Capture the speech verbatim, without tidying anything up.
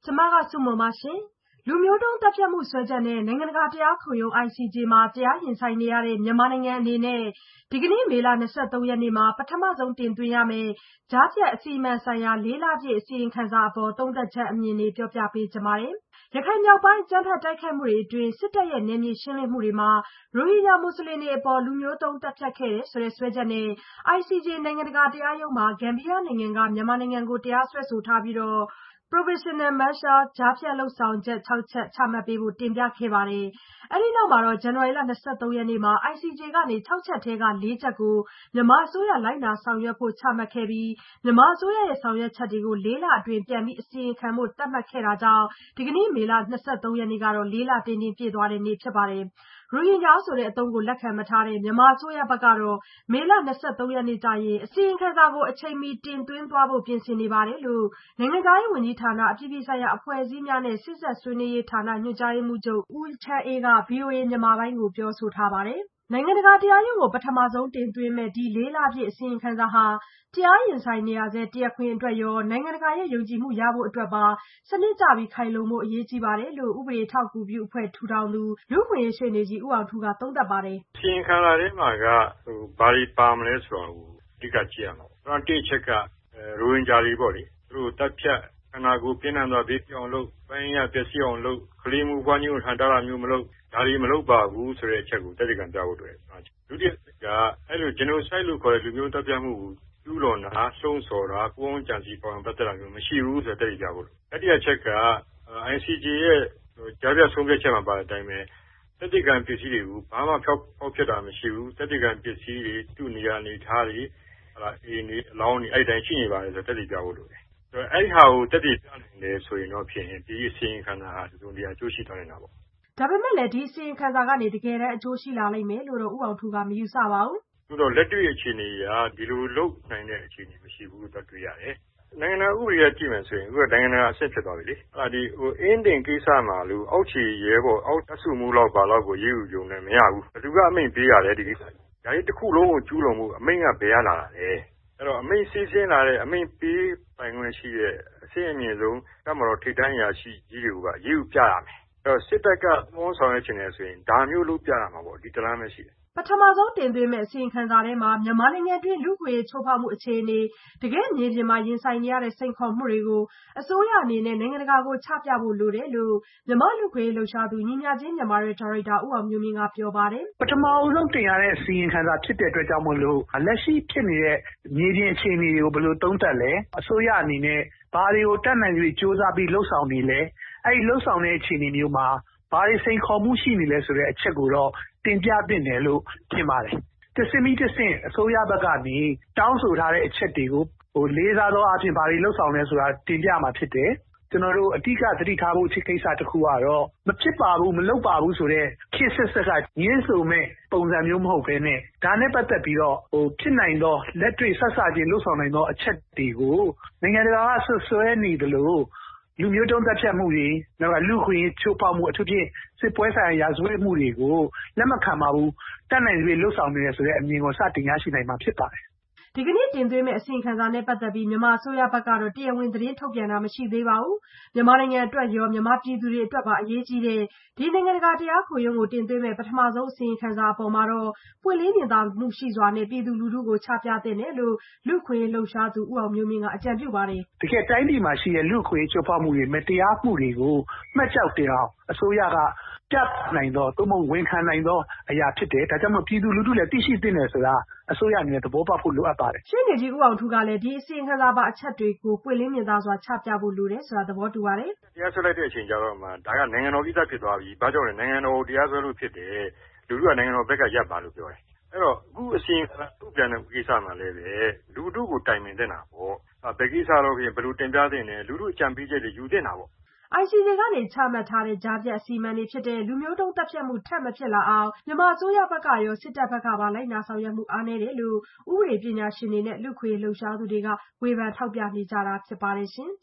ကျမကစုမုံပါရှင်။လူမျိုးတုံးသတ်ဖြတ်မှုစွဲချက်နဲ့နိုင်ငံတကာတရားခုံရုံး I C J မှာတရားရင်ဆိုင်နေရတဲ့မြန်မာနိုင်ငံအနေနဲ့ဒီကနေ့မေလ၂၃ရက်နေ့မှာပထမဆုံးတင်သွင်းရမယ့်ကြားဖြတ်အစီအမံဆိုင်ရာလေးလပြည့်အစီရင်ခံစာအပေါ်သုံးသပ်ချက်အမြင်တွေပြောပြပေးချင်ပါတယ်။ရခိုင်မြောက်ပိုင်းအကြမ်းဖက်တိုက်ခိုက်မှုတွေအတွင်းစစ်တပ်ရဲ့နယ်မြေရှင်းလင်းမှုတွေမှာရိုဟင်ဂျာမွတ်စလင်တွေအပေါ်လူမျိုးတုံးသတ်ဖြတ်ခဲ့တယ်ဆိုတဲ့စွဲချက်နဲ့ I C J နိုင်ငံတကာတရားရုံးမှာဂမ်ဘီယာနိုင်ငံကမြန်မာနိုင်ငံကိုတရားစွဲဆိုထားပြီးတော့Provisional Measure ကြားဖြတ်လုပ်ဆောင်ချက်ခြောက်ချက်ချမှတ်ပေးဖို့တင်ပြခဲ့ပါတယ်။အဲဒီနောက်မှာတော့ဇန်နဝါရီလ၂၃ရက်နေ့မှာ I C J ကနေခြောက်ချက်ထဲကလေးချက်ကိုမြန်မာအစိုးရလိုက်နာဆောင်ရွက်ဖို့ချမှတ်ခဲ့ပြီးမြန်မာအစိုးရရဲ့ဆောင်ရွက်ချက်တွေကိုလေးလအတွင်းပြန်ပြီးအစီရင်ခံဖို့သတ်မှတ်ခဲ့တာကြောင့်ဒီကနေ့မေလ၂၃ရက်နေ့ကတော့လေးလတင်းတင်းပြည့်သွားတဲ့နေ့ဖြစ်ပါတယ်။ရိုဟင်ဂျာဆိုတဲ့အသုံးကိုလက်ခံမထားတဲ့မြန်မာအစိုးရဘက်ကတော့မေလ၂၃ရက်နေ့ကျရင်အစီရင်ခံစာကိုအချိန်မီတင်သွင်းသွားဖို့ပြင်ဆင်နေပါတယ်လို့နိုင်ငံခြားရေးဝန်ကြီးဌာနအပြည်ပြည်ဆိုင်ရာအဖွဲ့အစည်းများနဲ့ဆက်စပ်ဆွေးနွေးရေးဌာနညွှန်ကြားရေးမှူးချုပ်ဦးချမ်းအေးက ဗွီအိုအေမြန်မာပိုင်းကိုပြောဆိုထားပါတယ်။နိုင်ငံတကာတရားရုံးကိုပထမဆုံးတင်သွင်းမယ့်ဒီလေးလပြည့်အစီရင်ခံစာဟာတရားရင်ဆိုင်နေရဆဲတရားခွင်အတွက်ရောနိုင်ငံတကာရဲ့ယုံကြည်မှုရဖို့အတွက်ပါစနစ်ကျပြီးခိုင်လုံဖို့အရေးကြီးပါတယ်လို့ဥပဒေထောက်ကူပြုအဖွဲ့ထူထောင်သူလူ့အခွင့်အရေးရှေ့နေကြီးဦးအောင်ထူးကသုံးသပ်ပါတယ်။အစီရင်ခံစာထဲမှာကဟိုဘာတွေပါမလဲဆိုတာကိုအဓိကကြည့်ရမှာ။ပထမတစ်ချက်ကရိုဟင်ဂျာတွေပေါ့လေသူတို့တပ်ဖြတ်ခန္ဓာကိုယ်ပြင်းထန်စွာဘေးပြောင်းလို့ပိုင်းရပျက်စီးအောင်လို့ကလေးမှုပွားမျိုးဟန်တာတာမျိုးမလုပ်ဒါတွေမလုပ်ပါဘူးဆိုတဲ့အချက်ကိုတက်တကန်ပြဖို့တွေ့တယ်။ဒုတိယကအဲ့လို genocide လို့ခေါ်တဲ့လူမျိုးတပ်ဖြတ်မှုကိုကျူးလွန်တာလှုံ့ဆော်တာကိုယ်ဝန်ကြံစည်ပေါ်ပတ်သက်တာမျိုးမရှိဘူးဆိုတဲ့တက်ပြဖို့လို့တတိယချက်က I C J ရဲ့ကြားပြဆုံးဖြတ်ချက်မှာပါတဲ့အတိုင်းပဲတက်တကန်ပစ္စည်းတွေကိုဘာမှဖောက်ဖောက်ဖြစ်တာမရှိဘူးတက်တကန်ပစ္စည်းတွေသူ့နေရာနေထားတွေဟလာအေးနေအလောင်းနေအဲ့တိုင်းရှိနေပါတယ်ဆိုတက်ပြဖို့လို့အဲ့ဒီဟာကိုတက်တည်ပြနိုင်တယ်ဆိုရင်တော့ဖြစ်ရင်ဒီအစီရင်ခံစာဟာဒီလိုနေရာအကျိုးရှိသွားနေတာပေါ့ဒါပေမဲ့လည်းဒီအစီရင်ခံစာကနေတကယ်တမ်းအကျိုးရှိလာလိမ့်မယ်လို့တော့ဦးအောင်ထူကမယူဆပါဘူးသူတို့လက်တွေ့အခြေအနေကဒီလိုလုပ်နိုင်တဲ့အခြေအနေမရှိဘူးတော့တွေ့ရတယ်နိုင်ငံတော်ဥပဒေရကြည့်မယ်ဆိုရင်အခုနိုင်ငံတော်အဆင့်ဖြစ်သွားပြီလေအဲ့ဒီဟိုအင်းတင်ကိစ္စမှာလို့အောက်ခြေရဲဘော်အောက်အဆုမှုလောက်ပါလောက်ကိုရေးယူကြုံနဲ့မရဘူးဘယ်သူကအမိန့်ပေးရတယ်ဒီကိစ္စဒါကြီးတစ်ခုလုံးကိုကျူးလွန်မှုအမိန့်ကဘယ်ရလာတာလဲအဲ့တော့အမိန့်စီးဆင်းလာတဲ့အမိန့်ပေးပိုင်ခွင့်ရှိတဲ့အဆင့်အမြင့်ဆုံးကမ္ဘာတော်ထိပ်တန်းရာရှိကြီးတွေကရေးယူပြရမယ်အဲ့တော့စစ်တပ်ကသုံးဆောင်ရချင်တယ်ဆိုရင်ဒါမျိုးလုပ်ပြရမှာပေါ့ဒီတလားမရှိတယ်ပထမဆုံးတင်သွင်းမဲ့အစီရင်ခံစာထဲမှာမြန်မာနိုင်ငံတွင်းလူ့ခွေချိုးဖောက်မှုအခြေအနေတကယ်မြေပြင်မှာရင်ဆိုင်နေရတဲ့စိန်ခေါ်မှုတွေကိုအစိုးရအနေနဲ့နိုင်ငံတကာကိုချပြဖို့လိုတယ်လို့မြန်မာလူ့ခွေလှုပ်ရှားသူညီမျှခြင်းမြန်မာရဲ့ဒါရိုက်တာဦးအောင်မျိုးမင်းကပြောပါတယ်ပထမဆုံးတင်ရတဲ့အစီရင်ခံစာဖြစ်တဲ့အတွက်ကြောင့်မလို့လက်ရှိဖြစ်နေတဲ့မြေပြင်အခြေအနေတွေကိုဘယ်လိုသုံးသပ်လဲအစိုးရအနေနဲ့ဘာတွေကိုတတ်နိုင်ပြီးစ조사ပြီးလှုပ်ဆောင်နေလဲအဲ့ဒီလှုပ်ဆောင်တဲ့အခြေအနေမျိုးမှာဘာတွေစိန်ခေါ်မှုရှိနေလဲဆိုတဲ့အချက်ကိုတော့တင်ပြသင့်တယ်လို့ထင်ပါတယ်။တစမီတစင်အစိုးရဘက်ကနေတောင်းဆိုထားတဲ့အချက်တွေကိုဟိုလေးစားသောအဖြစ်ဘာတွေလှုပ်ဆောင်လဲဆိုတာတင်ပြမှာဖြစ်တယ်။ကျွန်တော်တို့အတိအကသတိထားဖို့အချက်ကိစ္စတစ်ခုကတော့မဖြစ်ပါဘူးမလုပ်ပါဘူးဆိုတဲ့ခေတ်ဆက်ဆက်ကညှင်းဆိုမဲ့ပုံစံမျိုးမဟုတ်ဘဲနဲ့ဒါနဲ့ပတ်သက်ပြီးတော့ဟိုဖြစ်နိုင်သောလက်တွေ့ဆက်စချင်းလှုပ်ဆောင်နိုင်သောအချက်တွေကိုနိုင်ငံတကာကဆွဆွဲနေတယ်လို့လူမျိုးတုံးသက်ဖြတ်မှုတွေနောက်ကလူခွင့်ချိုးဖောက်မှုအထူးဖြင့်စစ်ပွဲဆိုင်ရာရာဇဝတ်မှုတွေကိုလက်မခံပါဘူးတတ်နိုင်ပြီလှုပ်ဆောင်နေရဆိုတဲ့အမြင်ကိုစတင်ရရှိနိုင်မှာဖြစ်ပါတယ်ဒီကနေ့တင်သွင်းမဲ့အစီရင်ခံစာနဲ့ပတ်သက်ပြီးမြန်မာအစိုးရဘက်ကတော့တရားဝင်သတင်းထုတ်ပြန်တာမရှိသေးပါဘူးမြန်မာနိုင်ငံအတွက်ရောမြန်မာပြည်သူတွေအတွက်ပါအရေးကြီးတဲ့ဒီနိုင်ငံတကာတရားခုံရုံးကိုတင်သွင်းမဲ့ပထမဆုံးအစီရင်ခံစာအပေါ်မှာတော့ပွင့်လင်းမြင်သာမှုရှိစွာနဲ့ပြည်သူလူထုကိုချပြသင့်တယ်လို့လူ့ခွင့်လှုပ်ရှားသူဦးအောင်မျိုးမင်းကအကြံပြုပါတယ်တကယ်တိုင်းပြည်မှာရှိတဲ့လူ့ခွင့်ချိုးဖောက်မှုတွေမတရားမှုတွေကိုမှတ်ကြောက်တင်အောင်အစိုးရကပြနိုင်သောသို့မဟုတ်ဝန်ခံနိုင်သောအရာဖြစ်တယ်ဒါကြောင့်မို့ပြည်သူလူထုလည်းသိရှိသင့်တယ်ဆိုတာအစိုးရအနေနဲ့သဘောပေါက်ဖို့လိုအပ်ပါတယ်ရှင်းနေကြီးဦးအောင်ထူးကလည်းဒီအစီရင်ခံစာပါအချက်တွေကိုပွင့်လင်းမြင်သာစွာချပြဖို့လိုတယ်ဆိုတာသဘောတူပါတယ်တရားစွဲလိုက်တဲ့အချိန်ကျတော့မှဒါကနိုင်ငံတော်ကိစ္စဖြစ်သွားပြီဘာကြောင့်လဲနိုင်ငံတော်တရားစွဲလို့ဖြစ်တယ်လူထုကနိုင်ငံတော်ဘက်ကရပ်ပါလို့ပြောတယ်အဲ့တော့အခုအစီရင်ခံစာထုတ်ပြန်တဲ့ကိစ္စမှာလည်းပဲလူထုကိုတိုင်ပင်သင့်တာပေါ့ဘယ်ကိစ္စတော့ပြင်ဘယ်လိုတင်ပြသင့်တယ်လူထုအကြံပေးချက်တွေယူသင့်တာပေါ့ I C J ကနေချမှတ်ထားတဲ့ကြားဖြတ်အစီအမံတွေဖြစ်တဲ့လူမျိုးတုံးတပ်ဖြတ်မှုထပ်မဖြစ်လာအောင်မြန်မာအစိုးရဘက်ကရောစစ်တပ်ဘက်ကပါလိုက်နာဆောင်ရွက်မှုအားနည်းတယ်လို့ဥပဒေပညာရှင်တွေနဲ့လူခွေလှုပ်ရှားသူတွေကဝေဖန်ထောက်ပြနေကြတာဖြစ်ပါတယ်ရှင်